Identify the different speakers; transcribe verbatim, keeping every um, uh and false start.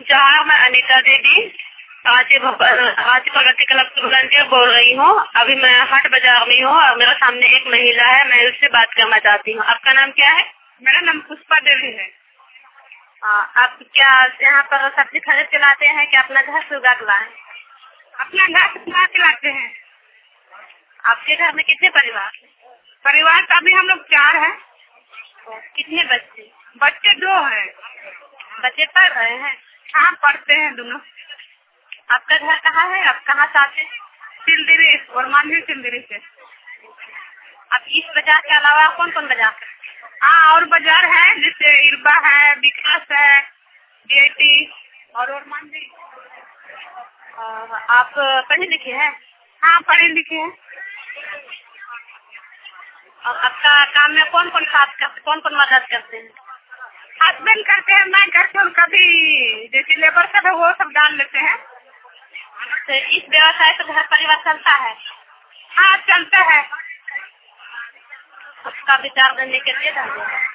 Speaker 1: जहाँ मैं अनीता देवी आज आज प्रगति क्लब की वॉलंटियर बोल रही हूँ। अभी मैं हाट बाजार में हूँ और मेरे सामने एक महिला है, मैं उससे बात करना चाहती हूँ। आपका नाम क्या है?
Speaker 2: मेरा नाम पुष्पा देवी है।
Speaker 1: आ, आप क्या यहाँ पर सब्जी खरीद के लाते हैं कि अपना घर से उगा के लाए?
Speaker 2: अपना घर से उगा के लाते हैं।
Speaker 1: आपके घर में कितने परिवार?
Speaker 2: परिवार का अभी हम लोग चार हैं।
Speaker 1: कितने बच्चे?
Speaker 2: बच्चे दो हैं।
Speaker 1: बच्चे पढ़ रहे हैं?
Speaker 2: हाँ, पढ़ते हैं दोनों।
Speaker 1: आपका घर कहाँ है? आप कहाँ से आते हैं?
Speaker 2: सिलदिरी और मानवी सिलदिरी से।
Speaker 1: आप इस बाजार के अलावा कौन कौन बाजार?
Speaker 2: हाँ, और बाजार है जैसे इरबा है, विकास है, डीआईटी और और मानवी।
Speaker 1: आप पढ़े लिखे हैं?
Speaker 2: हाँ, पढ़े लिखे हैं।
Speaker 1: और आपका काम में कौन कौन साथ करते, कौन कौन मदद करते हैं?
Speaker 2: हस्बैंड करते हैं, मैं घर से कभी जैसे लेबर सब है वो सब डाल लेते हैं।
Speaker 1: तो इस व्यवसाय से घर परिवार चलता है?
Speaker 2: हाँ, चलता है।
Speaker 1: उसका विचार देने के लिए धन्यवाद।